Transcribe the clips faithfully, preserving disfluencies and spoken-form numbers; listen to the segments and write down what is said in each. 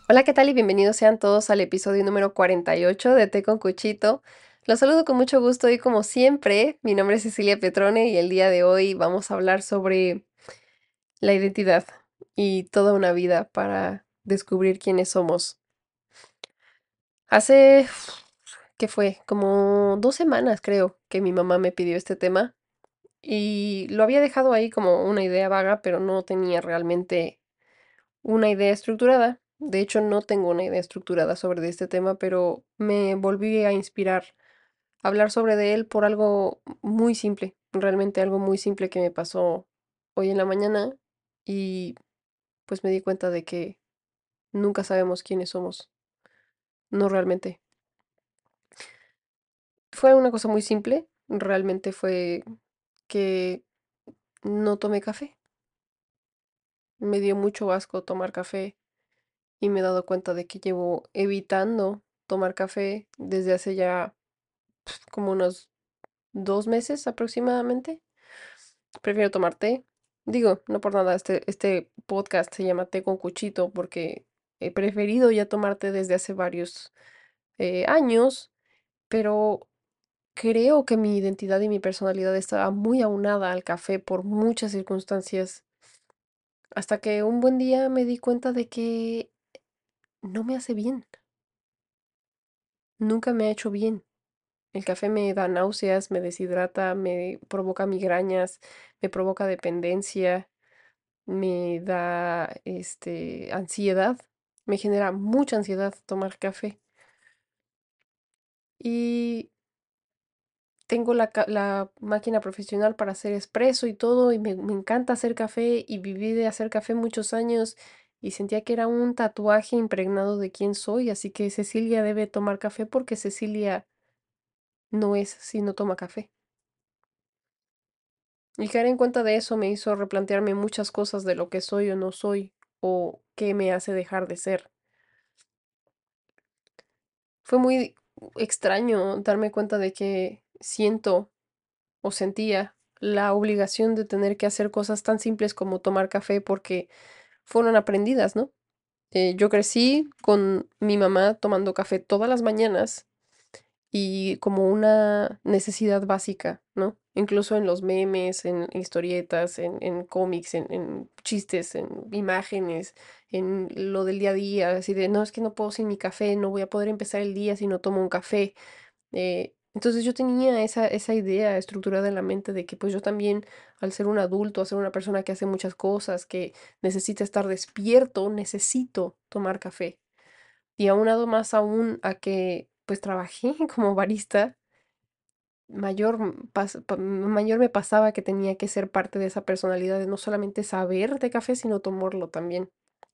Hola, ¿qué tal? Y bienvenidos sean todos al episodio número cuarenta y ocho de Té con Cuchito. Los saludo con mucho gusto y como siempre, mi nombre es Cecilia Petrone y el día de hoy vamos a hablar sobre la identidad y toda una vida para descubrir quiénes somos. Hace, ¿qué fue? Como dos semanas creo que mi mamá me pidió este tema y lo había dejado ahí como una idea vaga, pero no tenía realmente una idea estructurada. De hecho, no tengo una idea estructurada sobre este tema, pero me volví a inspirar a hablar sobre de él por algo muy simple, realmente algo muy simple que me pasó hoy en la mañana y pues me di cuenta de que nunca sabemos quiénes somos, no realmente. Fue una cosa muy simple, realmente fue que no tomé café. Me dio mucho asco tomar café y me he dado cuenta de que llevo evitando tomar café desde hace ya como unos dos meses aproximadamente. Prefiero tomar té. Digo, no por nada, este, este podcast se llama Té con Cuchito porque he preferido ya tomar té desde hace varios eh, años, pero creo que mi identidad y mi personalidad estaba muy aunada al café por muchas circunstancias, hasta que un buen día me di cuenta de que no me hace bien, nunca me ha hecho bien. El café me da náuseas, me deshidrata, me provoca migrañas, me provoca dependencia, me da, este, ansiedad. Me genera mucha ansiedad tomar café. Y tengo la, ca- la máquina profesional para hacer espresso y todo, y me, me encanta hacer café, y viví de hacer café muchos años, y sentía que era un tatuaje impregnado de quién soy, así que Cecilia debe tomar café porque Cecilia no es si no toma café. Y caer en cuenta de eso me hizo replantearme muchas cosas de lo que soy o no soy, o qué me hace dejar de ser. Fue muy extraño darme cuenta de que siento o sentía la obligación de tener que hacer cosas tan simples como tomar café porque fueron aprendidas, ¿no? Eh, yo crecí con mi mamá tomando café todas las mañanas y como una necesidad básica, ¿no? Incluso en los memes, en historietas, en, en cómics, en, en chistes, en imágenes, en lo del día a día, así de, no, es que no puedo sin mi café, no voy a poder empezar el día si no tomo un café. Eh, entonces yo tenía esa, esa idea estructurada en la mente de que pues yo también, al ser un adulto, al ser una persona que hace muchas cosas, que necesita estar despierto, necesito tomar café. Y aunado más aún a que pues trabajé como barista, mayor, m- pas- pa- mayor me pasaba que tenía que ser parte de esa personalidad de no solamente saber de café, sino tomarlo también.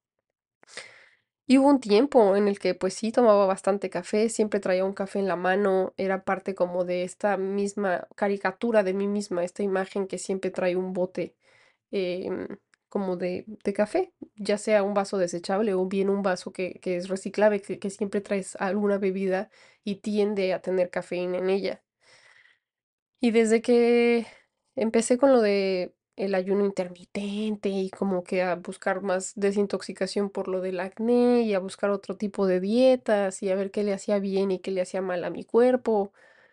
Y hubo un tiempo en el que pues sí tomaba bastante café, siempre traía un café en la mano, era parte como de esta misma caricatura de mí misma, esta imagen que siempre trae un bote em, como de, de café, ya sea un vaso desechable o bien un vaso que, que es reciclable, que, que siempre traes alguna bebida y tiende a tener cafeína en ella. Y desde que empecé con lo de el ayuno intermitente y como que a buscar más desintoxicación por lo del acné y a buscar otro tipo de dietas y a ver qué le hacía bien y qué le hacía mal a mi cuerpo,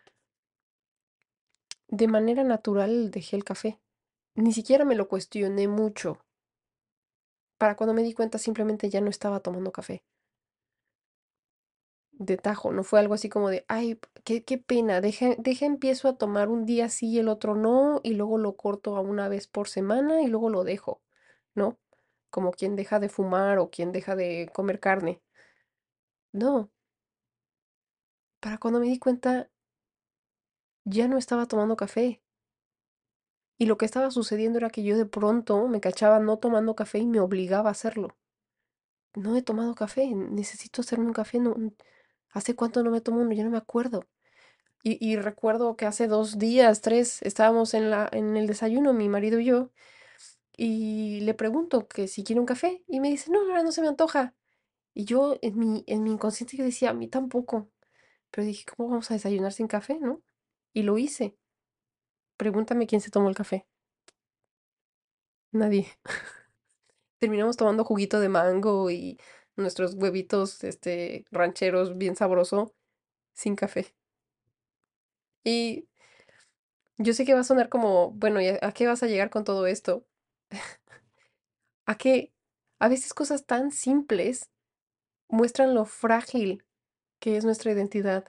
de manera natural dejé el café. Ni siquiera me lo cuestioné mucho. Para cuando me di cuenta simplemente ya no estaba tomando café de tajo, no fue algo así como de, ay, qué, qué pena, deja, deja empiezo a tomar un día sí y el otro no, y luego lo corto a una vez por semana y luego lo dejo, ¿no? Como quien deja de fumar o quien deja de comer carne. No, para cuando me di cuenta ya no estaba tomando café. Y lo que estaba sucediendo era que yo de pronto me cachaba no tomando café y me obligaba a hacerlo. No he tomado café, necesito hacerme un café, no, ¿hace cuánto no me tomo uno? Ya no me acuerdo. Y, y recuerdo que hace dos días, tres, estábamos en la, en el desayuno, mi marido y yo, y le pregunto que si quiere un café, y me dice, no, ahora no se me antoja. Y yo en mi, en mi inconsciente yo decía, a mí tampoco. Pero dije, ¿cómo vamos a desayunar sin café, no? Y lo hice. Pregúntame quién se tomó el café. Nadie. Terminamos tomando juguito de mango y nuestros huevitos, este, rancheros bien sabroso, sin café. Y yo sé que va a sonar como, bueno, ¿y a, a qué vas a llegar con todo esto? A que a veces cosas tan simples muestran lo frágil que es nuestra identidad.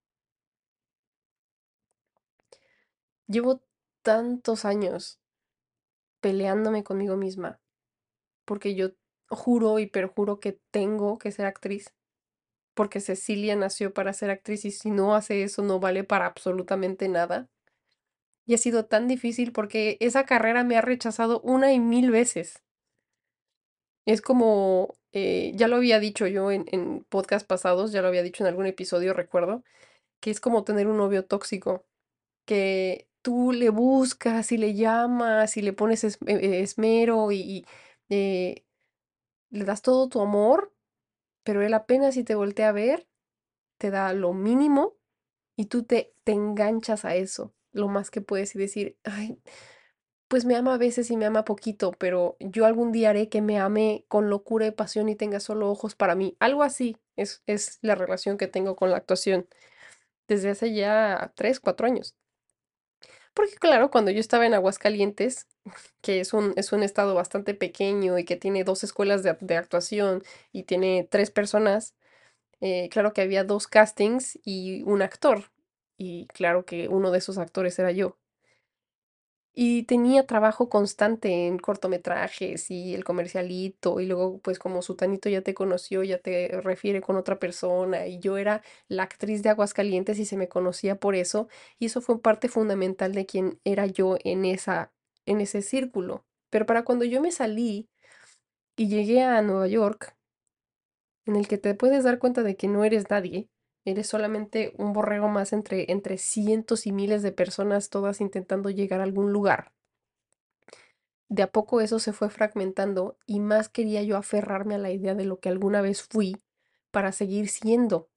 Llevo tantos años peleándome conmigo misma, porque yo juro y perjuro que tengo que ser actriz, porque Cecilia nació para ser actriz y si no hace eso no vale para absolutamente nada. Y ha sido tan difícil porque esa carrera me ha rechazado una y mil veces. Es como, eh, ya lo había dicho yo en, en podcast pasados, ya lo había dicho en algún episodio, recuerdo, que es como tener un novio tóxico, que tú le buscas y le llamas y le pones es- eh, eh, esmero y, y, eh, le das todo tu amor, pero él apenas si te voltea a ver, te da lo mínimo y tú te, te enganchas a eso, lo más que puedes y decir, ay, pues me ama a veces y me ama poquito, pero yo algún día haré que me ame con locura y pasión y tenga solo ojos para mí. Algo así es, es la relación que tengo con la actuación desde hace ya tres, cuatro años. Porque claro, cuando yo estaba en Aguascalientes, que es un, es un estado bastante pequeño y que tiene dos escuelas de, de actuación y tiene tres personas, eh, claro que había dos castings y un actor. Y claro que uno de esos actores era yo. Y tenía trabajo constante en cortometrajes y el comercialito, y luego, pues como Sutanito ya te conoció, ya te refiere con otra persona, y yo era la actriz de Aguascalientes y se me conocía por eso, y eso fue parte fundamental de quién era yo en esa, en ese círculo. Pero para cuando yo me salí y llegué a Nueva York, en el que te puedes dar cuenta de que no eres nadie, eres solamente un borrego más entre, entre cientos y miles de personas, todas intentando llegar a algún lugar. De a poco eso se fue fragmentando y más quería yo aferrarme a la idea de lo que alguna vez fui para seguir siendo.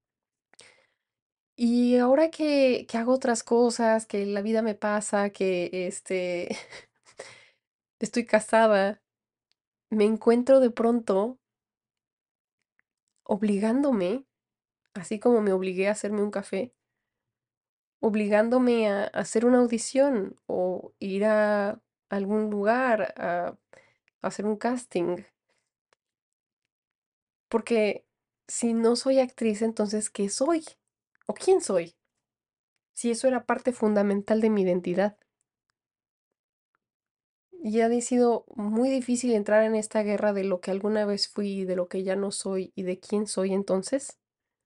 Y ahora que, que hago otras cosas, que la vida me pasa, que este, estoy casada, me encuentro de pronto obligándome, así como me obligué a hacerme un café, obligándome a, a hacer una audición o ir a algún lugar a hacer un casting. Porque si no soy actriz, entonces, ¿qué soy? ¿O quién soy? Si eso era parte fundamental de mi identidad. Y ha sido muy difícil entrar en esta guerra de lo que alguna vez fui, de lo que ya no soy y de quién soy entonces.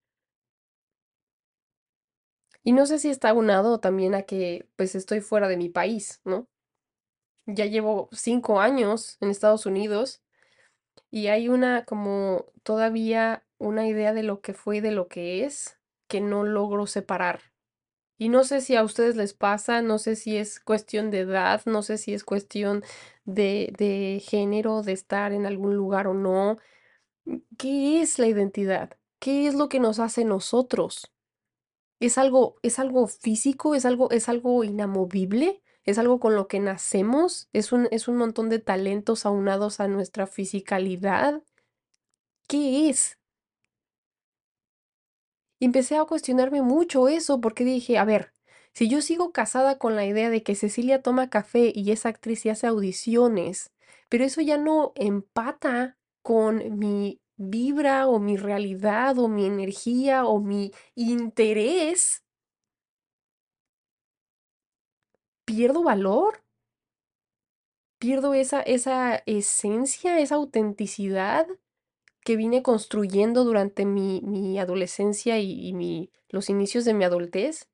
Y no sé si está aunado también a que pues estoy fuera de mi país, ¿no? Ya llevo cinco años en Estados Unidos y hay una como todavía una idea de lo que fue y de lo que es que no logro separar. Y no sé si a ustedes les pasa, no sé si es cuestión de edad, no sé si es cuestión de, de género, de estar en algún lugar o no. ¿Qué es la identidad? ¿Qué es lo que nos hace nosotros? ¿Es algo, es algo físico? ¿Es algo, es algo inamovible? ¿Es algo con lo que nacemos? ¿Es un, es un montón de talentos aunados a nuestra fisicalidad? ¿Qué es? Y empecé a cuestionarme mucho eso porque dije, a ver, si yo sigo casada con la idea de que Cecilia toma café y es actriz y hace audiciones, pero eso ya no empata con mi vibra o mi realidad o mi energía o mi interés, pierdo valor, pierdo esa, esa esencia, esa autenticidad que vine construyendo durante mi, mi adolescencia y, y mi, los inicios de mi adultez.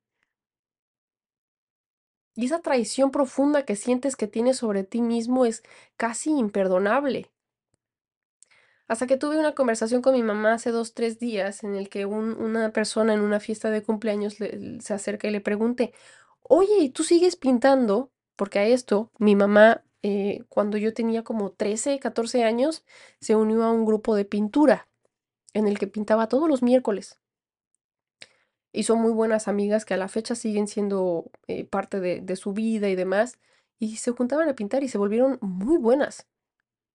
Y esa traición profunda que sientes que tienes sobre ti mismo es casi imperdonable. Hasta que tuve una conversación con mi mamá hace dos, tres días en el que un- una persona en una fiesta de cumpleaños le- se acerca y le pregunte, oye, ¿y tú sigues pintando? Porque a esto, mi mamá, eh, cuando yo tenía como trece, catorce años, se unió a un grupo de pintura en el que pintaba todos los miércoles. Y son muy buenas amigas que a la fecha siguen siendo eh, parte de, de su vida y demás. Y se juntaban a pintar y se volvieron muy buenas.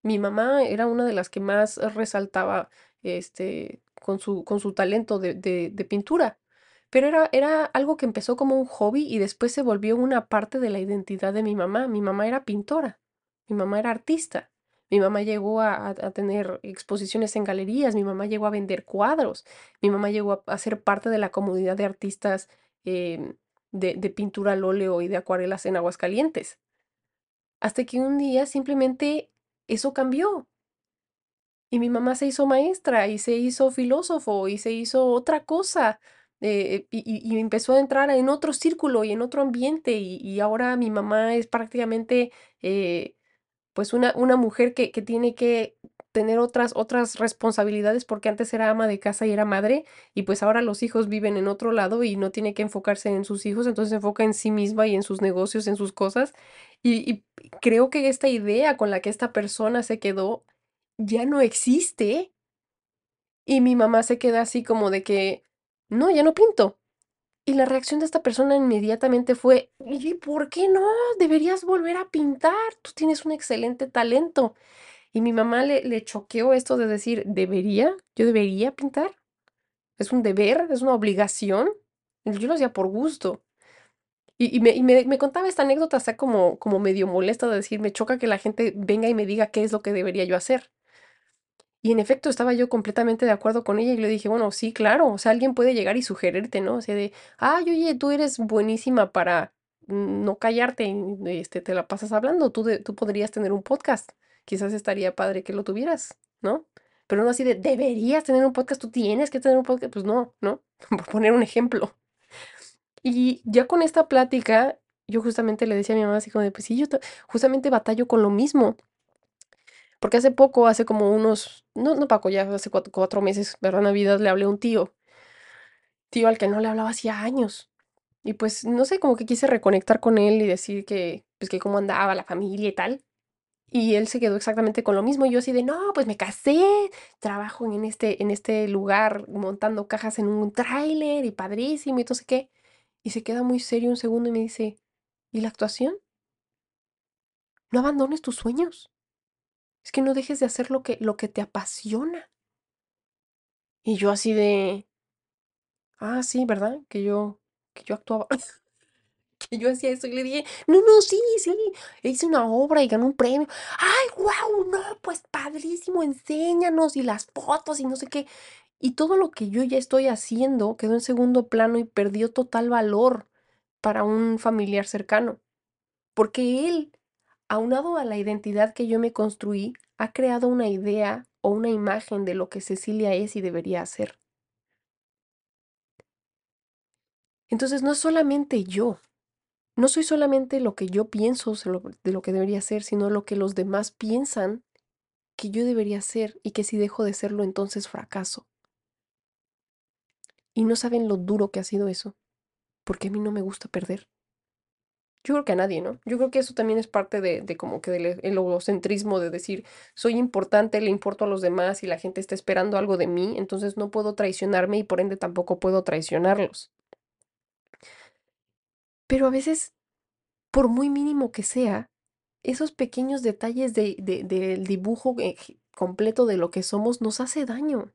Mi mamá era una de las que más resaltaba, este, con su, con su talento de, de- de pintura. Pero era, era algo que empezó como un hobby y después se volvió una parte de la identidad de mi mamá. Mi mamá era pintora, mi mamá era artista. Mi mamá llegó a, a- a tener exposiciones en galerías, mi mamá llegó a vender cuadros, mi mamá llegó a, a ser parte de la comunidad de artistas em, de, de pintura al óleo y de acuarelas en Aguascalientes. Hasta que un día simplemente eso cambió. Y mi mamá se hizo maestra y se hizo filósofo y se hizo otra cosa. Eh, y, y- y empezó a entrar en otro círculo y en otro ambiente. Y, y ahora mi mamá es prácticamente eh, pues una, una mujer que, que tiene que tener otras, otras responsabilidades porque antes era ama de casa y era madre y pues ahora los hijos viven en otro lado y no tiene que enfocarse en sus hijos, entonces se enfoca en sí misma y en sus negocios, en sus cosas. Y, y creo que esta idea con la que esta persona se quedó ya no existe y mi mamá se queda así como de que, no, ya no pinto. Y la reacción de esta persona inmediatamente fue, ¿y por qué no? Deberías volver a pintar, tú tienes un excelente talento. Y mi mamá le, le choqueó esto de decir, ¿debería? ¿Yo debería pintar? ¿Es un deber? ¿Es una obligación? Yo lo hacía por gusto. Y, y me, y me- me contaba esta anécdota hasta como, como medio molesta de decir, me choca que la gente venga y me diga qué es lo que debería yo hacer. Y en efecto, estaba yo completamente de acuerdo con ella y le dije, bueno, sí, claro, o sea, alguien puede llegar y sugerirte, ¿no? O sea, de, ay, oye, tú eres buenísima para mm, no callarte, y, este, te la pasas hablando, tú, de- tú podrías tener un podcast, quizás estaría padre que lo tuvieras, ¿no? Pero no así de, deberías tener un podcast, tú tienes que tener un podcast, pues no, ¿no? Por poner un ejemplo. Y ya con esta plática, yo justamente le decía a mi mamá así como de, pues sí, yo ta- justamente batallo con lo mismo. Porque hace poco, hace como unos, no, no Paco, ya hace cuatro, cuatro meses, ¿verdad? Navidad, le hablé a un tío, tío al que no le hablaba hacía años. Y pues, no sé, como que quise reconectar con él y decir que, pues que cómo andaba la familia y tal. Y él se quedó exactamente con lo mismo. Y yo así de, no, pues me casé, trabajo en este, en este lugar montando cajas en un tráiler y padrísimo y no sé qué. Y se queda muy serio un segundo y me dice, ¿y la actuación? No abandones tus sueños. Es que no dejes de hacer lo que, lo que te apasiona. Y yo así de, ah, sí, ¿verdad? Que yo, que yo actuaba, que yo hacía eso y le dije, no, no, sí, sí, hice una obra y gané un premio. Ay, wow, no, pues padrísimo, enséñanos y las fotos y no sé qué. Y todo lo que yo ya estoy haciendo quedó en segundo plano y perdió total valor para un familiar cercano, porque él, aunado a la identidad que yo me construí, ha creado una idea o una imagen de lo que Cecilia es y debería hacer. Entonces no es solamente yo. No soy solamente lo que yo pienso se lo- de lo que debería ser, sino lo que los demás piensan que yo debería ser y que si dejo de serlo entonces fracaso. Y no saben lo duro que ha sido eso, porque a mí no me gusta perder. Yo creo que a nadie, ¿no? Yo creo que eso también es parte de, de como que del e- el egocentrismo de decir, soy importante, le importo a los demás y la gente está esperando algo de mí, entonces no puedo traicionarme y por ende tampoco puedo traicionarlos. Pero a veces, por muy mínimo que sea, esos pequeños detalles de, de- del dibujo eh, completo de lo que somos nos hace daño.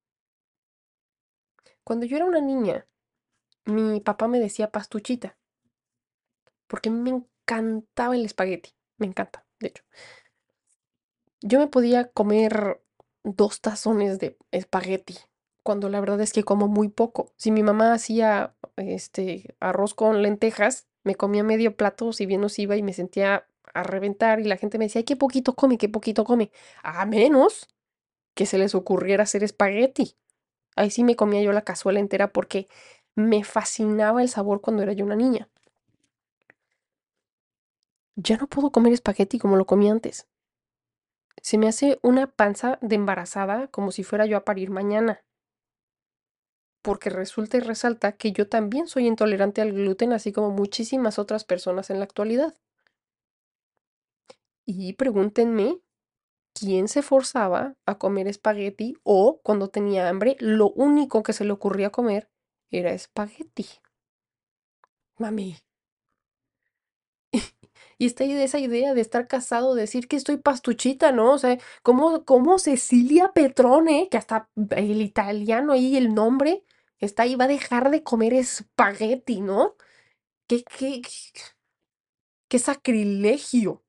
Cuando yo era una niña, mi papá me decía pastuchita, porque a mí me encantaba el espagueti, me encanta, de hecho. Yo me podía comer dos tazones de espagueti, cuando la verdad es que como muy poco. Si mi mamá hacía este arroz con lentejas, me comía medio plato, si bien nos iba y me sentía a reventar y la gente me decía, ay, qué poquito come, qué poquito come. A menos que se les ocurriera hacer espagueti. Ahí sí me comía yo la cazuela entera porque me fascinaba el sabor cuando era yo una niña. Ya no puedo comer espagueti como lo comía antes. Se me hace una panza de embarazada como si fuera yo a parir mañana, porque resulta y resalta que yo también soy intolerante al gluten, así como muchísimas otras personas en la actualidad. Y pregúntenme quién se forzaba a comer espagueti o cuando tenía hambre, lo único que se le ocurría comer era espagueti. Mami. Y está ahí de esa idea de estar casado, decir que estoy pastuchita, ¿no? O sea, como, como Cecilia Petrone, que hasta el italiano ahí, el nombre, está ahí, va a dejar de comer espagueti, ¿no? ¡Qué, qué, qué sacrilegio!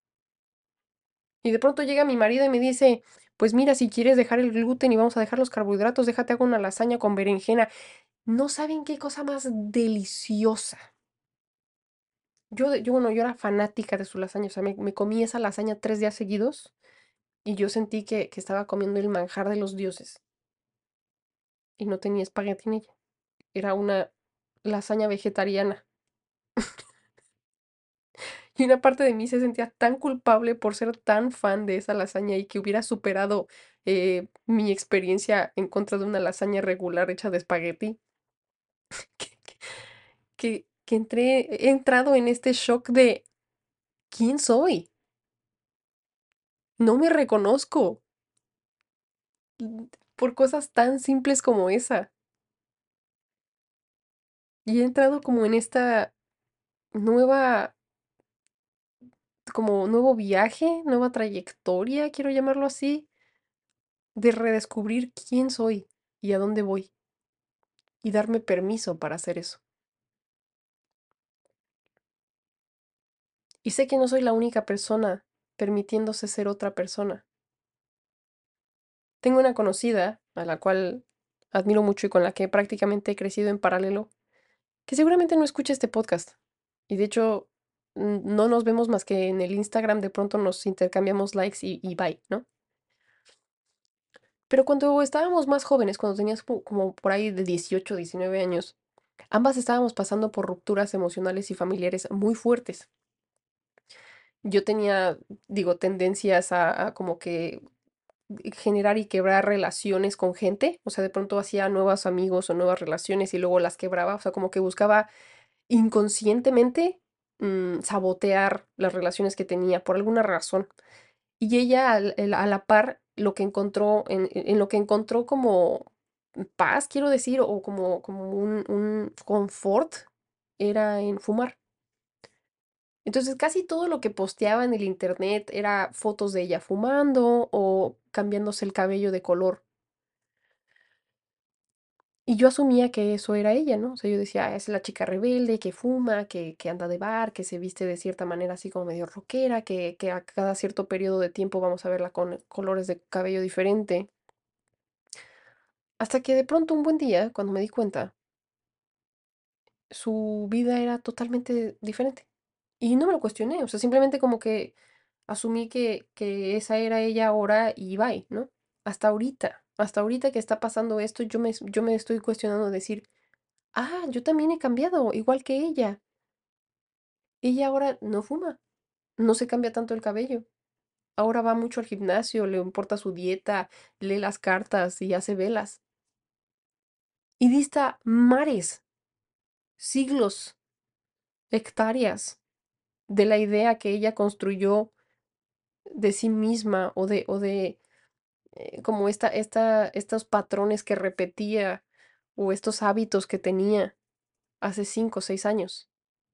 Y de pronto llega mi marido y me dice, pues mira, si quieres dejar el gluten y vamos a dejar los carbohidratos, déjate hago una lasaña con berenjena. No saben qué cosa más deliciosa. Yo, de- yo, bueno, yo era fanática de su lasaña, o sea, me, me comí esa lasaña tres días seguidos y yo sentí que, que estaba comiendo el manjar de los dioses y no tenía espagueti en ella. Era una lasaña vegetariana. Y una parte de mí se sentía tan culpable por ser tan fan de esa lasaña y que hubiera superado eh, mi experiencia en contra de una lasaña regular hecha de espagueti, que, que, que entré, he entrado en este shock de ¿quién soy? No me reconozco mm, por cosas tan simples como esa. Y he entrado como en esta nueva, como nuevo viaje, nueva trayectoria, quiero llamarlo así, de redescubrir quién soy y a dónde voy y darme permiso para hacer eso. Y sé que no soy la única persona permitiéndose ser otra persona. Tengo una conocida, a la cual admiro mucho y con la que prácticamente he crecido en paralelo, que seguramente no escucha este podcast. Y de hecho, n- no nos vemos más que en el Instagram, de pronto nos intercambiamos likes y, y bye, ¿no? Pero cuando estábamos más jóvenes, cuando tenías como, como por ahí de dieciocho, diecinueve años, ambas estábamos pasando por rupturas emocionales y familiares muy fuertes. Yo tenía, digo, tendencias a, a como que generar y quebrar relaciones con gente, o sea, de pronto hacía nuevos amigos o nuevas relaciones y luego las quebraba, o sea, como que buscaba inconscientemente mm, sabotear las relaciones que tenía por alguna razón. Y ella al- el- a la par lo que encontró, en, en lo que encontró como paz, quiero decir, o como, como un, un confort, era en fumar. Entonces casi todo lo que posteaba en el internet era fotos de ella fumando o cambiándose el cabello de color. Y yo asumía que eso era ella, ¿no? O sea, yo decía, "Ah, es la chica rebelde que fuma, que, que anda de bar, que se viste de cierta manera así como medio rockera, que, que a cada cierto periodo de tiempo vamos a verla con colores de cabello diferente". Hasta que de pronto un buen día, cuando me di cuenta, su vida era totalmente diferente. Y no me lo cuestioné, o sea, simplemente como que asumí que, que esa era ella ahora y bye, ¿no? Hasta ahorita, hasta ahorita que está pasando esto, yo me, yo me estoy cuestionando decir, ah, yo también he cambiado, igual que ella. Ella ahora no fuma, no se cambia tanto el cabello. Ahora va mucho al gimnasio, le importa su dieta, lee las cartas y hace velas. Y dista mares, siglos, hectáreas de la idea que ella construyó de sí misma o de, o de eh, como esta, esta, estos patrones que repetía o estos hábitos que tenía hace cinco o seis años.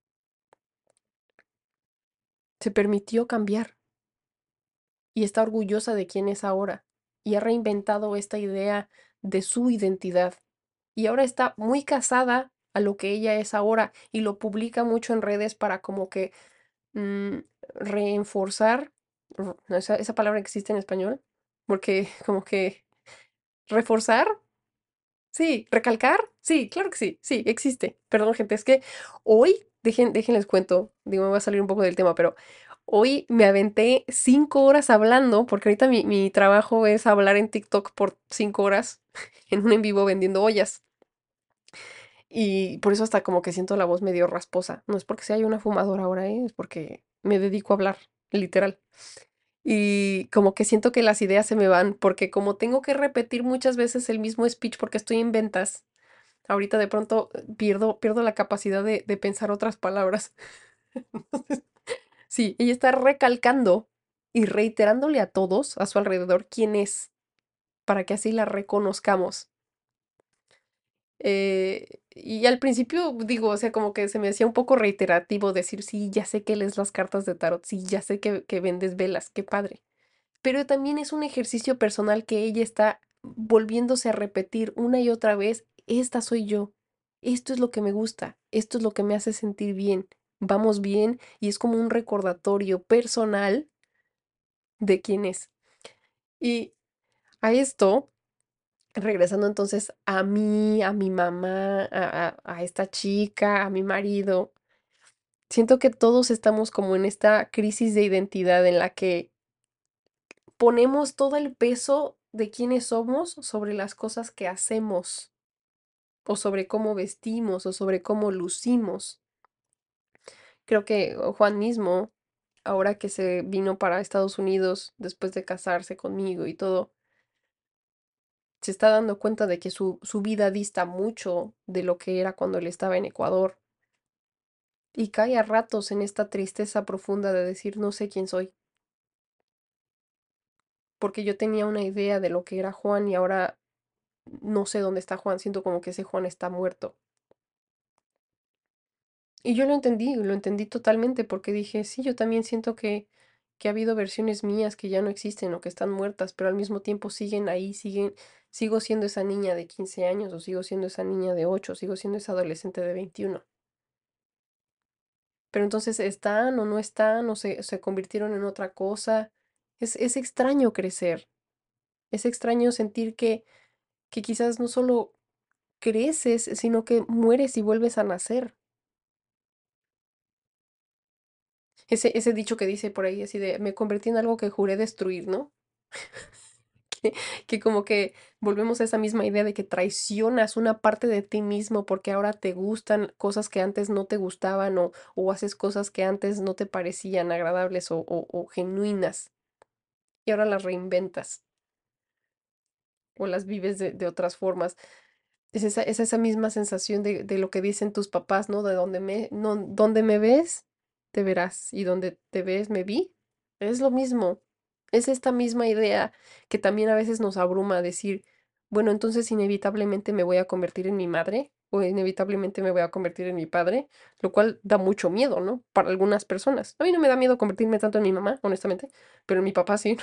Se permitió cambiar y está orgullosa de quién es ahora y ha reinventado esta idea de su identidad. Y ahora está muy casada a lo que ella es ahora y lo publica mucho en redes para como que mm, reforzar, r- no, esa, esa palabra existe en español, porque como que reforzar. Sí, recalcar. Sí, claro que sí. Sí, existe. Perdón, gente, es que hoy, dejen, déjenles cuento, digo, me voy a salir un poco del tema, pero hoy me aventé cinco horas hablando, porque ahorita mi, mi trabajo es hablar en TikTok por cinco horas en un en vivo vendiendo ollas. Y por eso hasta como que siento la voz medio rasposa. No es porque sea yo una fumadora ahora, ¿eh? Es porque me dedico a hablar, literal. Y como que siento que las ideas se me van, porque como tengo que repetir muchas veces el mismo speech porque estoy en ventas. Ahorita de pronto eh, pierdo, pierdo la capacidad de, de pensar otras palabras. Sí, ella está recalcando y reiterándole a todos a su alrededor quién es, para que así la reconozcamos. Eh, Y al principio, digo, o sea, como que se me hacía un poco reiterativo decir, sí, ya sé que lees las cartas de tarot, sí, ya sé que, que vendes velas, qué padre. Pero también es un ejercicio personal que ella está volviéndose a repetir una y otra vez, esta soy yo, esto es lo que me gusta, esto es lo que me hace sentir bien, vamos bien, y es como un recordatorio personal de quién es. Y a esto, regresando entonces a mí, a mi mamá, a, a- a esta chica, a mi marido, siento que todos estamos como en esta crisis de identidad en la que ponemos todo el peso de quiénes somos sobre las cosas que hacemos, o sobre cómo vestimos, o sobre cómo lucimos. Creo que o Juan mismo, ahora que se vino para Estados Unidos después de casarse conmigo y todo, se está dando cuenta de que su, su vida dista mucho de lo que era cuando él estaba en Ecuador. Y cae a ratos en esta tristeza profunda de decir no sé quién soy, porque yo tenía una idea de lo que era Juan y ahora no sé dónde está Juan, siento como que ese Juan está muerto. Y yo lo entendí, lo entendí totalmente porque dije, sí, yo también siento que, que ha habido versiones mías que ya no existen o que están muertas, pero al mismo tiempo siguen ahí, siguen, sigo siendo esa niña de quince años o sigo siendo esa niña de ocho, sigo siendo esa adolescente de veintiuno. Pero entonces están o no están o se, se convirtieron en otra cosa. Es, es extraño crecer, es extraño sentir que, que quizás no solo creces, sino que mueres y vuelves a nacer. Ese, ese dicho que dice por ahí así de, me convertí en algo que juré destruir, ¿no? Que, que como que volvemos a esa misma idea de que traicionas una parte de ti mismo porque ahora te gustan cosas que antes no te gustaban o, o haces cosas que antes no te parecían agradables o, o- o genuinas y ahora las reinventas o las vives de, de otras formas. Es esa, es esa misma sensación de, de lo que dicen tus papás, ¿no? De donde me, no, donde me ves, te verás y donde te ves, me vi. Es lo mismo. Es esta misma idea que también a veces nos abruma decir, bueno, entonces inevitablemente me voy a convertir en mi madre o inevitablemente me voy a convertir en mi padre, lo cual da mucho miedo, ¿no? Para algunas personas. A mí no me da miedo convertirme tanto en mi mamá, honestamente, pero en mi papá sí.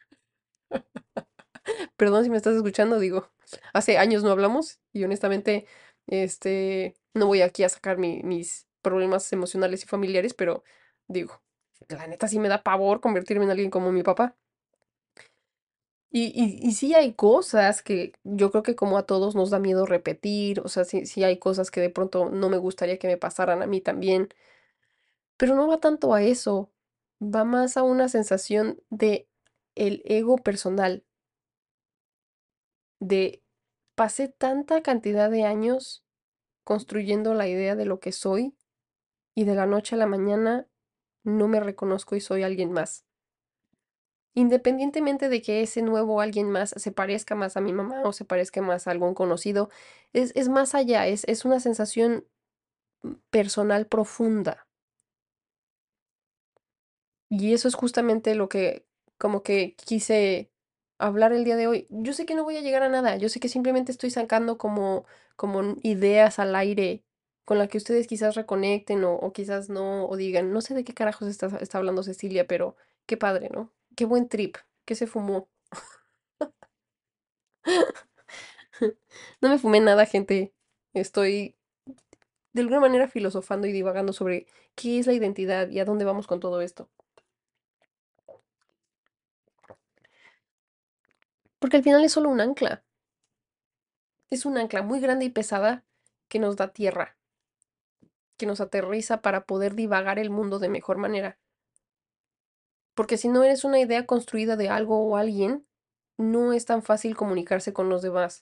Perdón si me estás escuchando, digo, hace años no hablamos y honestamente, este, no voy aquí a sacar mi- mis problemas emocionales y familiares, pero digo, la neta sí me da pavor convertirme en alguien como mi papá. Y, y, y sí hay cosas que yo creo que como a todos nos da miedo repetir, o sea, sí, sí hay cosas que de pronto no me gustaría que me pasaran a mí también, pero no va tanto a eso, va más a una sensación de el ego personal, de pasé tanta cantidad de años construyendo la idea de lo que soy y de la noche a la mañana no me reconozco y soy alguien más. Independientemente de que ese nuevo alguien más se parezca más a mi mamá o se parezca más a algún conocido, es, es más allá, es, es una sensación personal profunda. Y eso es justamente lo que como que quise hablar el día de hoy. Yo sé que no voy a llegar a nada, yo sé que simplemente estoy sacando como, como n- ideas al aire con las que ustedes quizás reconecten o, o quizás no, o digan, no sé de qué carajos está, está hablando Cecilia, pero qué padre, ¿no? Qué buen trip, que se fumó. No me fumé nada, gente. Estoy de alguna manera filosofando y divagando sobre qué es la identidad y a dónde vamos con todo esto. Porque al final es solo un ancla. Es un ancla muy grande y pesada que nos da tierra, que nos aterriza para poder divagar el mundo de mejor manera. Porque si no eres una idea construida de algo o alguien, no es tan fácil comunicarse con los demás.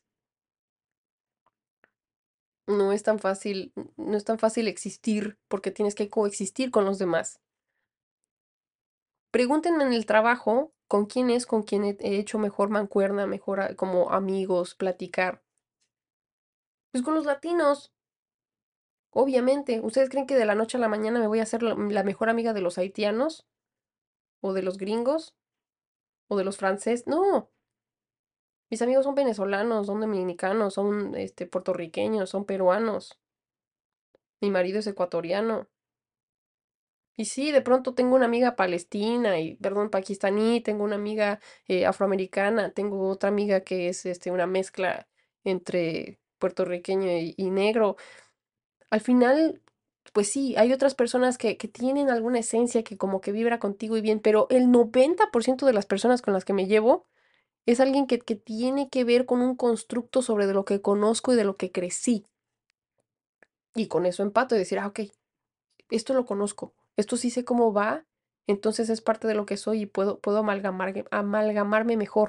No es tan fácil, no es tan fácil existir porque tienes que coexistir con los demás. Pregúntenme en el trabajo con quién es con quien he he hecho mejor mancuerna, mejor a- como amigos, platicar. Pues con los latinos, obviamente. ¿Ustedes creen que de la noche a la mañana me voy a hacer la, la mejor amiga de los haitianos? ¿O de los gringos? ¿O de los franceses? No, Mis amigos son venezolanos, son dominicanos, son este, puertorriqueños, son peruanos. Mi marido es ecuatoriano. Y sí, de pronto tengo una amiga palestina y, perdón, pakistaní, tengo una amiga eh, afroamericana, tengo otra amiga que es este, una mezcla entre puertorriqueño y, y negro. Al final, pues sí, hay otras personas que, que tienen alguna esencia que como que vibra contigo y bien, pero el noventa por ciento de las personas con las que me llevo es alguien que, que tiene que ver con un constructo sobre de lo que conozco y de lo que crecí. Y con eso empato y decir, ah, ok, esto lo conozco, esto sí sé cómo va, entonces es parte de lo que soy y puedo, puedo amalgamar, amalgamarme mejor.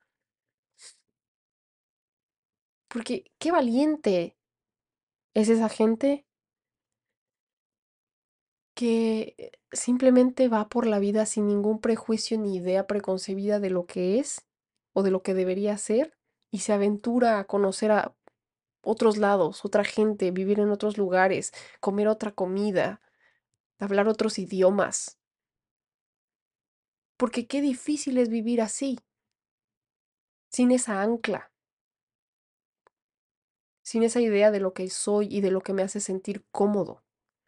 Porque qué valiente es esa gente que eh, simplemente va por la vida sin ningún prejuicio ni idea preconcebida de lo que es o de lo que debería ser y se aventura a conocer a otros lados, otra gente, vivir en otros lugares, comer otra comida, hablar otros idiomas. Porque qué difícil es vivir así, sin esa ancla, sin esa idea de lo que soy y de lo que me hace sentir cómodo.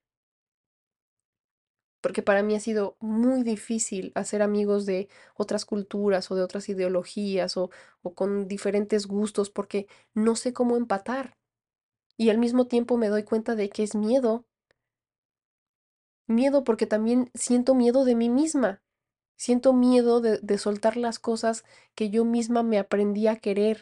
Porque para mí ha sido muy difícil hacer amigos de otras culturas o de otras ideologías o, o con diferentes gustos porque no sé cómo empatar. Y al mismo tiempo me doy cuenta de que es miedo, miedo porque también siento miedo de mí misma, siento miedo de, de soltar las cosas que yo misma me aprendí a querer.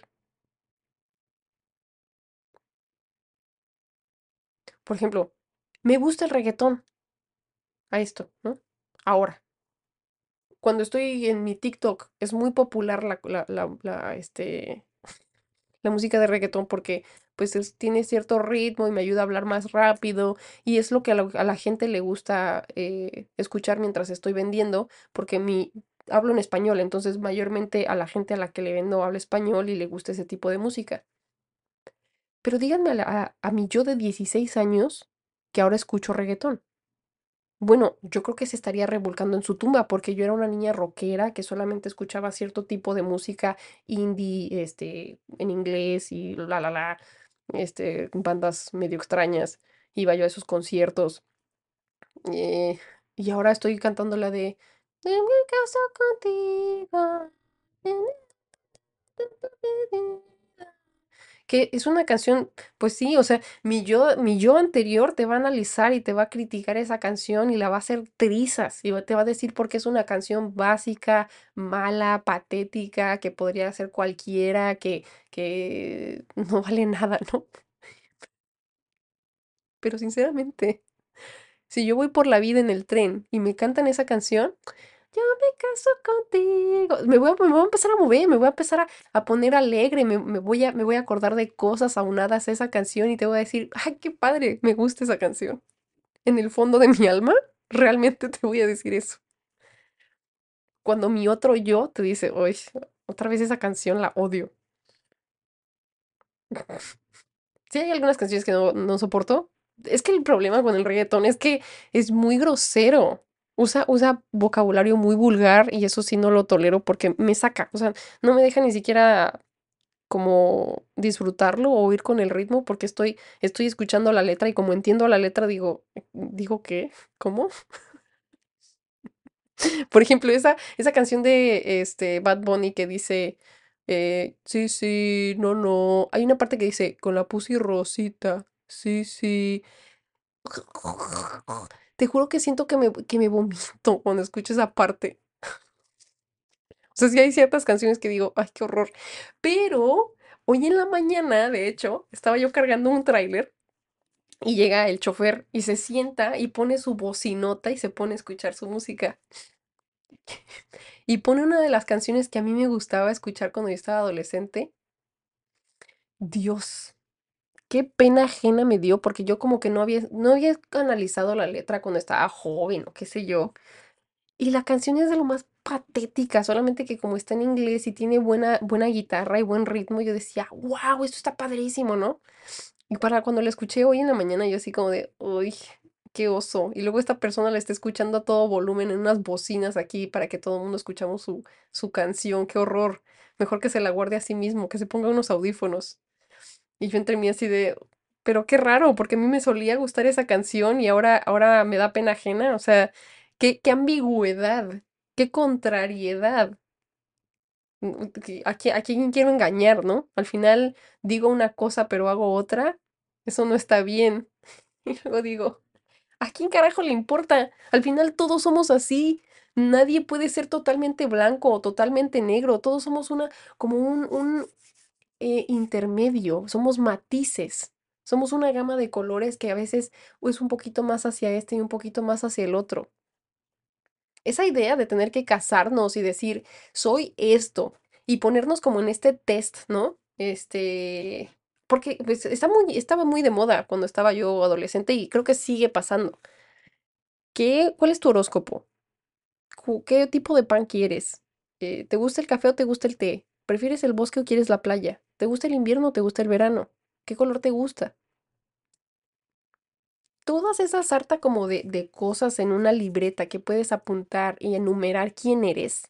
Por ejemplo, me gusta el reggaetón, a esto, ¿no? Ahora, cuando estoy en mi TikTok, es muy popular la, la, la, la, este, la música de reggaetón porque pues es- tiene cierto ritmo y me ayuda a hablar más rápido y es lo que a la, a la gente le gusta eh, escuchar mientras estoy vendiendo porque mi hablo en español, entonces mayormente a la gente a la que le vendo habla español y le gusta ese tipo de música. Pero díganme a, la- a, a mi yo de dieciséis años que ahora escucho reggaetón. Bueno, yo creo que se estaría revolcando en su tumba porque yo era una niña rockera que solamente escuchaba cierto tipo de música indie, este, en inglés y la la la, este, bandas medio extrañas. Iba yo a esos conciertos eh, y ahora estoy cantando la de "En mi casa contigo. Que es una canción, pues sí, o sea, mi yo, mi yo anterior te va a analizar y te va a criticar esa canción y la va a hacer trizas y va- te va a decir por qué es una canción básica, mala, patética, que podría ser cualquiera, que, que no vale nada, ¿no? Pero sinceramente, si yo voy por la vida en el tren y me cantan esa canción, yo me caso contigo. Me voy a, me voy a empezar a mover, me voy a empezar a, a poner alegre, me, me voy a, me voy a acordar de cosas aunadas a esa canción y te voy a decir, ay, qué padre, me gusta esa canción. En el fondo de mi alma, realmente te voy a decir eso. Cuando mi otro yo te dice, oye, otra vez esa canción la odio. Sí, hay algunas canciones que no, no soporto. Es que el problema con el reggaetón es que es muy grosero. Usa, usa vocabulario muy vulgar y eso sí no lo tolero porque me saca. O sea, no me deja ni siquiera como disfrutarlo o ir con el ritmo porque estoy, estoy escuchando la letra y como entiendo la letra digo, ¿digo qué? ¿Cómo? Por ejemplo, esa, esa canción de este Bad Bunny que dice, eh, sí, sí, no, no. Hay una parte que dice, con la pussy rosita, sí, sí. Te juro que siento que me, que me vomito cuando escucho esa parte. O sea, sí hay ciertas canciones que digo, ay, qué horror. Pero hoy en la mañana, de hecho, estaba yo cargando un tráiler y llega el chofer y se sienta y pone su bocinota y se pone a escuchar su música. Y pone una de las canciones que a mí me gustaba escuchar cuando yo estaba adolescente. Dios, qué pena ajena me dio porque yo como que no había, no había analizado la letra cuando estaba joven o qué sé yo. Y la canción es de lo más patética, solamente que como está en inglés y tiene buena, buena guitarra y buen ritmo, yo decía, wow, esto está padrísimo, ¿no? Y para cuando la escuché hoy en la mañana, yo así como de, uy, qué oso. Y luego esta persona la está escuchando a todo volumen en unas bocinas aquí para que todo el mundo escuchamos su, su canción. Qué horror. Mejor que se la guarde a sí mismo, que se ponga unos audífonos. Y yo entre mí así de, pero qué raro, porque a mí me solía gustar esa canción y ahora, ahora me da pena ajena. O sea, qué, qué ambigüedad, qué contrariedad. Mm, que- ¿A qui- a quién quiero engañar, no? Al final digo una cosa pero hago otra. Eso no está bien. Y luego digo, ¿a quién carajo le importa? Al final todos somos así. Nadie puede ser totalmente blanco o totalmente negro. Todos somos una, como un, un eh, intermedio. Somos matices. Somos una gama de colores que a veces es un poquito más hacia este y un poquito más hacia el otro. Esa idea de tener que casarnos y decir, soy esto, y ponernos como en este test, ¿no? Este, porque pues, está muy, estaba muy de moda cuando estaba yo adolescente y creo que sigue pasando. ¿Qué, cuál es tu horóscopo? Cu- ¿Qué tipo de pan quieres? Eh, ¿te gusta el café o te gusta el té? ¿Prefieres el bosque o quieres la playa? ¿Te gusta el invierno o te gusta el verano? ¿Qué color te gusta? Todas esas sarta como de, de cosas en una libreta que puedes apuntar y enumerar quién eres,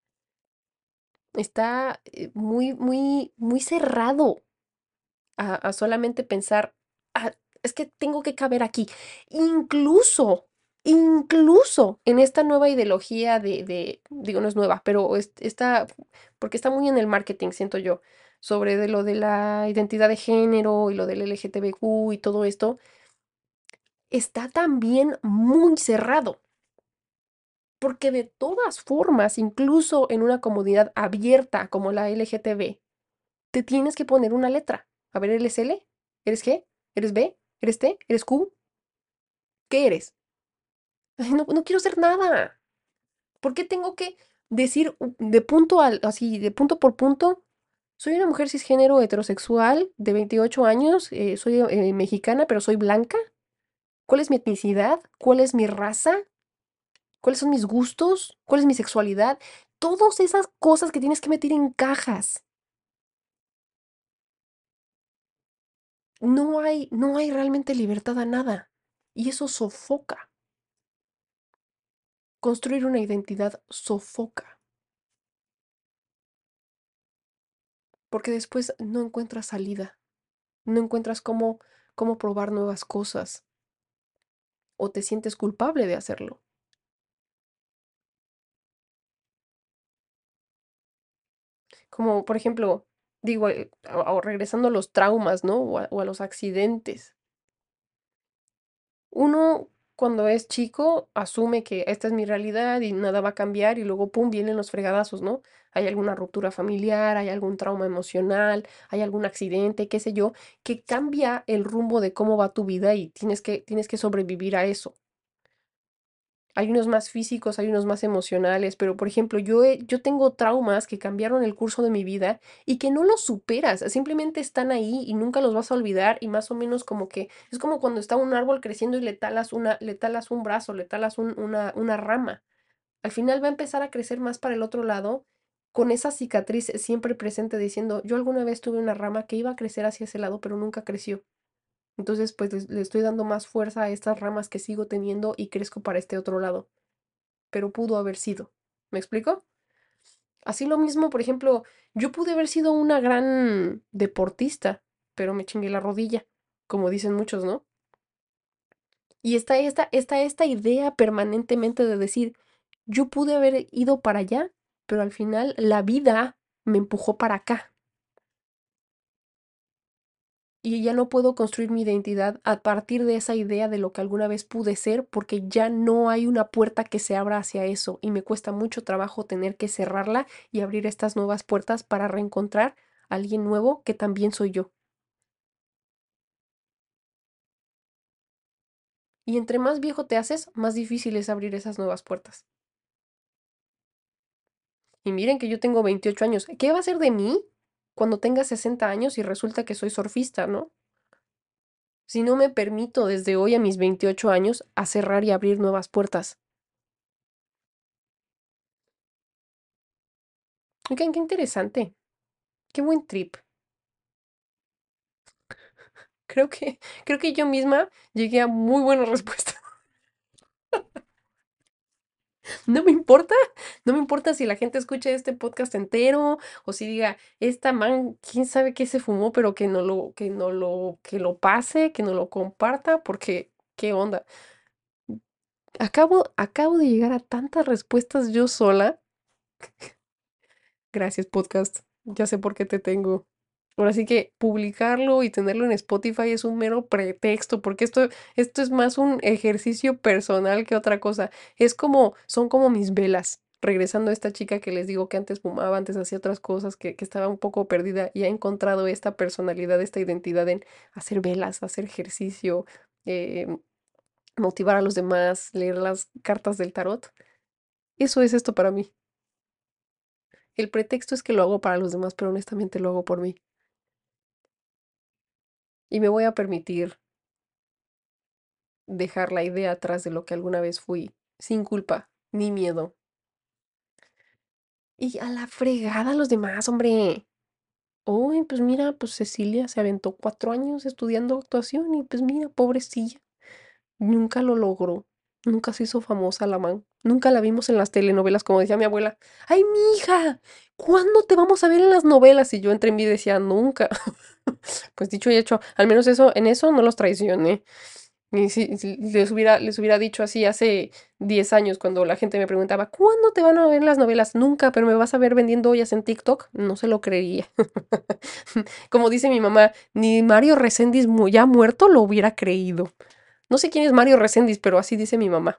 está eh, muy, muy, muy cerrado a, a solamente pensar, "Ah, es que tengo que caber aquí". Incluso, incluso en esta nueva ideología de, de, digo, no es nueva, pero es- está, porque está muy en el marketing, siento yo, sobre de lo de la identidad de género y lo del L G T B Q y todo esto, está también muy cerrado. Porque de todas formas, incluso en una comunidad abierta como la L G T B, te tienes que poner una letra. A ver, ¿eres L? ¿Eres G? ¿Eres B? ¿Eres T? ¿Eres Q? ¿Qué eres? Ay, no, no quiero ser nada. ¿Por qué tengo que decir u- de punto al, así, de punto por punto? Soy una mujer cisgénero heterosexual de veintiocho años, eh, soy eh, mexicana, pero soy blanca. ¿Cuál es mi etnicidad? ¿Cuál es mi raza? ¿Cuáles son mis gustos? ¿Cuál es mi sexualidad? Todas esas cosas que tienes que meter en cajas. No hay, no hay realmente libertad a nada. Y eso sofoca. Construir una identidad sofoca, porque después no encuentras salida, no encuentras cómo, cómo probar nuevas cosas o te sientes culpable de hacerlo. Como por ejemplo, digo, eh, o- o regresando a los traumas, ¿no? O a, o a los accidentes. Uno, cuando es chico, asume que esta es mi realidad y nada va a cambiar y luego, pum, vienen los fregadazos, ¿no? Hay alguna ruptura familiar, hay algún trauma emocional, hay algún accidente, qué sé yo, que cambia el rumbo de cómo va tu vida y tienes que, tienes que sobrevivir a eso. Hay unos más físicos, hay unos más emocionales, pero por ejemplo, yo, he- yo tengo traumas que cambiaron el curso de mi vida y que no los superas, simplemente están ahí y nunca los vas a olvidar y más o menos como que es como cuando está un árbol creciendo y le talas una, le talas un brazo, le talas un- una, una rama. Al final va a empezar a crecer más para el otro lado con esa cicatriz siempre presente diciendo, yo alguna vez tuve una rama que iba a crecer hacia ese lado, pero nunca creció. Entonces, pues les- le estoy dando más fuerza a estas ramas que sigo teniendo y crezco para este otro lado, pero pudo haber sido. ¿Me explico? Así lo mismo, por ejemplo, yo pude haber sido una gran deportista, pero me chingué la rodilla, como dicen muchos, ¿no? Y está esta, está esta idea permanentemente de decir, yo pude haber ido para allá, pero al final la vida me empujó para acá. Y ya no puedo construir mi identidad a partir de esa idea de lo que alguna vez pude ser, porque ya no hay una puerta que se abra hacia eso y me cuesta mucho trabajo tener que cerrarla y abrir estas nuevas puertas para reencontrar a alguien nuevo que también soy yo. Y entre más viejo te haces, más difícil es abrir esas nuevas puertas. Y miren que yo tengo veintiocho años. ¿Qué va a ser de mí cuando tenga sesenta años y resulta que soy surfista, ¿no? Si no me permito desde hoy a mis veintiocho años a cerrar y abrir nuevas puertas. Oigan, qué interesante. Qué buen trip. Creo que, creo que yo misma llegué a muy buena respuesta. No me importa, no me importa si la gente escucha este podcast entero o si diga, esta man, quién sabe qué se fumó, pero que no lo, que no lo, que lo pase, que no lo comparta, porque, ¿qué onda? Acabo, acabo de llegar a tantas respuestas yo sola. Gracias, podcast. Ya sé por qué te tengo. Ahora sí que publicarlo y tenerlo en Spotify es un mero pretexto, porque esto, esto es más un ejercicio personal que otra cosa. Es como, son como mis velas. Regresando a esta chica que les digo que antes fumaba, antes hacía otras cosas, que, que estaba un poco perdida y ha encontrado esta personalidad, esta identidad en hacer velas, hacer ejercicio, eh, motivar a los demás, leer las cartas del tarot. Eso es esto para mí. El pretexto es que lo hago para los demás, pero honestamente lo hago por mí. Y me voy a permitir dejar la idea atrás de lo que alguna vez fui, sin culpa ni miedo. Y a la fregada los demás, hombre. Uy, pues mira, pues Cecilia se aventó cuatro años estudiando actuación y pues mira, pobrecilla, nunca lo logró. Nunca se hizo famosa la man. Nunca la vimos en las telenovelas, como decía mi abuela. ¡Ay, mi hija! ¿Cuándo te vamos a ver en las novelas? Y yo entre mí decía, nunca. Pues dicho y hecho, al menos eso, en eso no los traicioné. Y si, si les hubiera, les hubiera dicho así hace diez años cuando la gente me preguntaba, ¿cuándo te van a ver las novelas? Nunca, pero me vas a ver vendiendo ollas en TikTok. No se lo creería. Como dice mi mamá, ni Mario Reséndiz mu- ya muerto lo hubiera creído. No sé quién es Mario Reséndiz, pero así dice mi mamá.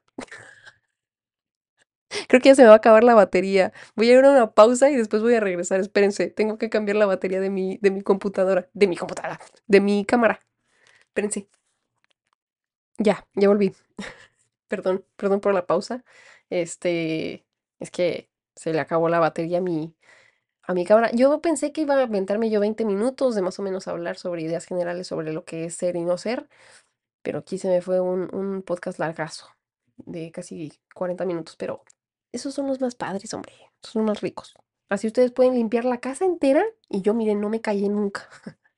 Creo que ya se me va a acabar la batería. Voy a ir a una pausa y después voy a regresar. Espérense, tengo que cambiar la batería de mi, de mi computadora. De mi computadora. De mi cámara. Espérense. Ya, ya volví. Perdón, perdón por la pausa. Este, es que se le acabó la batería a mi, a mi cámara. Yo pensé que iba a aventarme yo veinte minutos de más o menos hablar sobre ideas generales sobre lo que es ser y no ser, pero aquí se me fue un, un podcast largazo de casi cuarenta minutos, pero esos son los más padres, hombre, esos son los más ricos. Así ustedes pueden limpiar la casa entera y yo, miren, no me callé nunca.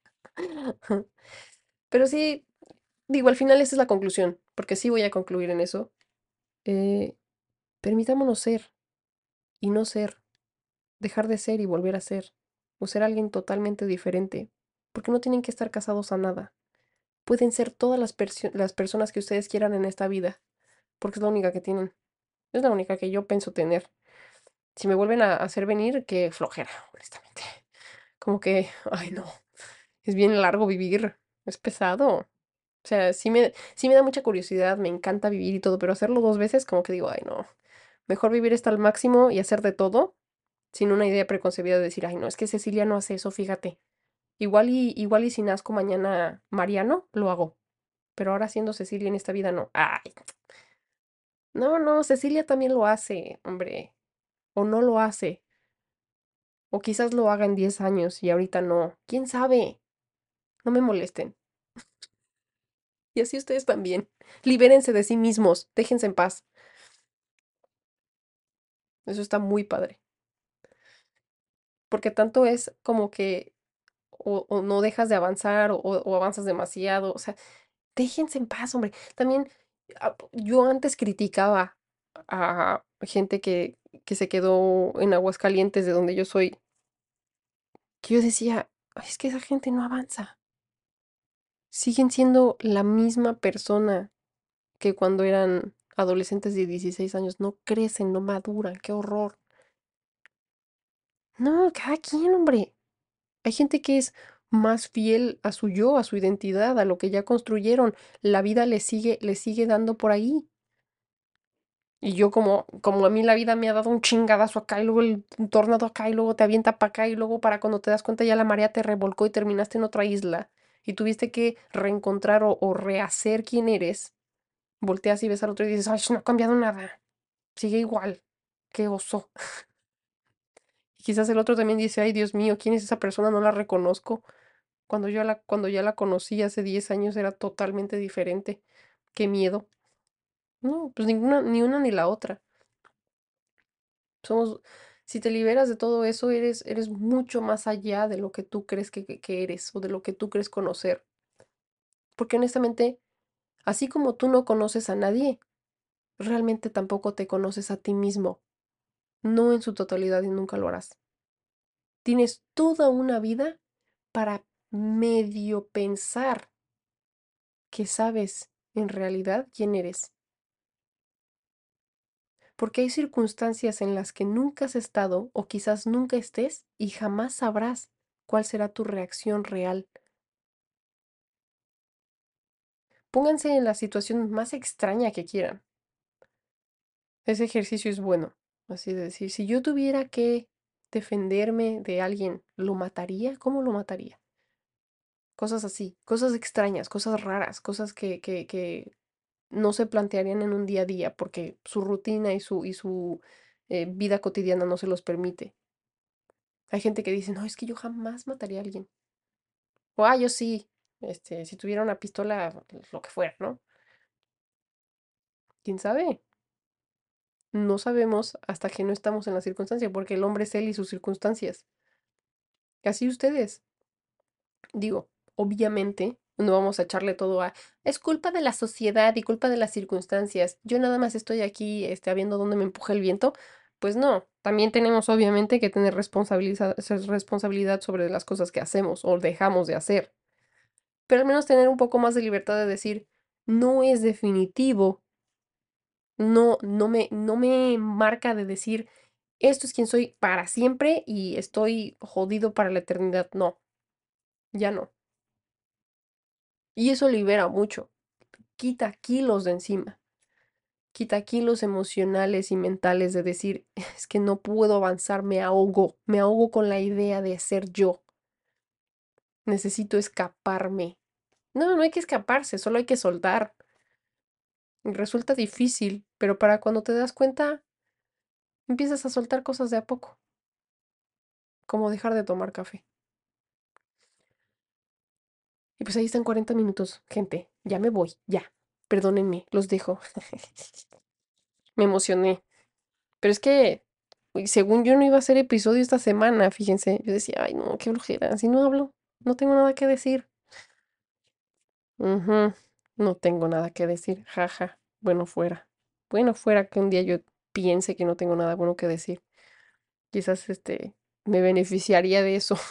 Pero sí, digo, al final esa es la conclusión, porque sí voy a concluir en eso. Eh, Permitámonos ser y no ser, dejar de ser y volver a ser, o ser alguien totalmente diferente, porque no tienen que estar casados a nada. Pueden ser todas las, persio- las personas que ustedes quieran en esta vida, porque es la única que tienen. Es la única que yo pienso tener. Si me vuelven a hacer venir, qué flojera, honestamente. Como que, ay no, es bien largo vivir, es pesado. O sea, sí me, sí me da mucha curiosidad, me encanta vivir y todo, pero hacerlo dos veces, como que digo, ay no, mejor vivir esto al máximo y hacer de todo sin una idea preconcebida de decir, ay, no, es que Cecilia no hace eso, fíjate. Igual y, igual y si nazco mañana Mariano, lo hago. Pero ahora siendo Cecilia en esta vida, no. Ay, no, no, Cecilia también lo hace, hombre. O no lo hace. O quizás lo haga en diez años y ahorita no. ¿Quién sabe? No me molesten. Y así ustedes también. Libérense de sí mismos. Déjense en paz. Eso está muy padre. Porque tanto es como que o, o no dejas de avanzar o, o avanzas demasiado. O sea, déjense en paz, hombre. También ah, yo antes criticaba a gente que, que se quedó en Aguascalientes, de donde yo soy, que yo decía, "Ay, es que esa gente no avanza. Siguen siendo la misma persona que cuando eran adolescentes de dieciséis años. No crecen, no maduran. Qué horror. No, cada quien, hombre. Hay gente que es más fiel a su yo, a su identidad, a lo que ya construyeron. La vida le sigue, le sigue dando por ahí. Y yo como, como a mí la vida me ha dado un chingadazo acá y luego el un tornado acá y luego te avienta para acá y luego para cuando te das cuenta ya la marea te revolcó y terminaste en otra isla y tuviste que reencontrar o, o rehacer quién eres, volteas y ves al otro y dices, ay, no ha cambiado nada, sigue igual, qué oso. Y quizás el otro también dice, ay, Dios mío, ¿quién es esa persona? No la reconozco. Cuando yo la, cuando ya la conocí hace diez años era totalmente diferente. Qué miedo. No, pues ninguna, ni una ni la otra. Somos, si te liberas de todo eso, eres, eres mucho más allá de lo que tú crees que, que- que eres o de lo que tú crees conocer. Porque honestamente, así como tú no conoces a nadie, realmente tampoco te conoces a ti mismo, no en su totalidad y nunca lo harás. Tienes toda una vida para medio pensar que sabes en realidad quién eres. Porque hay circunstancias en las que nunca has estado o quizás nunca estés y jamás sabrás cuál será tu reacción real. Pónganse en la situación más extraña que quieran. Ese ejercicio es bueno. Así de decir, si yo tuviera que defenderme de alguien, ¿lo mataría? ¿Cómo lo mataría? Cosas así, cosas extrañas, cosas raras, cosas que, que, que no se plantearían en un día a día porque su rutina y su, y su eh, vida cotidiana no se los permite. Hay gente que dice, no, es que yo jamás mataría a alguien. O, ah, yo sí, este, si tuviera una pistola, lo que fuera, ¿no? ¿Quién sabe? No sabemos hasta que no estamos en la circunstancia, porque el hombre es él y sus circunstancias. Así ustedes. Digo, obviamente, no vamos a echarle todo a, es culpa de la sociedad y culpa de las circunstancias. Yo nada más estoy aquí, este, viendo dónde me empuja el viento. Pues no, también tenemos obviamente que tener responsabiliza- responsabilidad sobre las cosas que hacemos o dejamos de hacer. Pero al menos tener un poco más de libertad de decir, no es definitivo, no, no me, no me marca de decir, esto es quien soy para siempre y estoy jodido para la eternidad. No, ya no. Y eso libera mucho, quita kilos de encima, quita kilos emocionales y mentales de decir, es que no puedo avanzar, me ahogo, me ahogo con la idea de ser yo, necesito escaparme. No, no hay que escaparse, solo hay que soltar. Resulta difícil, pero para cuando te das cuenta, empiezas a soltar cosas de a poco, como dejar de tomar café. Y pues ahí están cuarenta minutos, gente, ya me voy, ya. Perdónenme, los dejo. Me emocioné. Pero es que, uy, según yo no iba a hacer episodio esta semana, fíjense. Yo decía, ay, no, qué flojera, si no hablo, no tengo nada que decir. Ujú, no tengo nada que decir, jaja. Bueno, fuera. Bueno, fuera que un día yo piense que no tengo nada bueno que decir. Quizás este me beneficiaría de eso,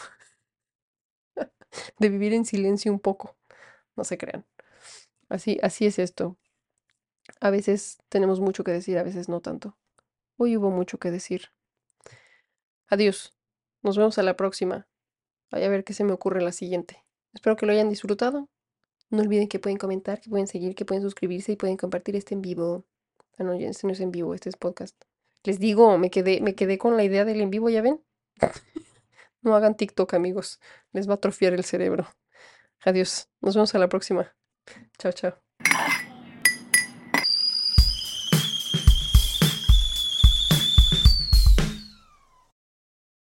de vivir en silencio un poco. No se crean. Así, así es esto. A veces tenemos mucho que decir, a veces no tanto. Hoy hubo mucho que decir. Adiós. Nos vemos a la próxima. Vaya a ver qué se me ocurre la siguiente. Espero que lo hayan disfrutado. No olviden que pueden comentar, que pueden seguir, que pueden suscribirse y pueden compartir este en vivo. Ah, no, ya este no es en vivo, este es podcast. Les digo, me quedé, me quedé con la idea del en vivo, ¿ya ven? No hagan TikTok, amigos. Les va a atrofiar el cerebro. Adiós. Nos vemos a la próxima. Chao, chao.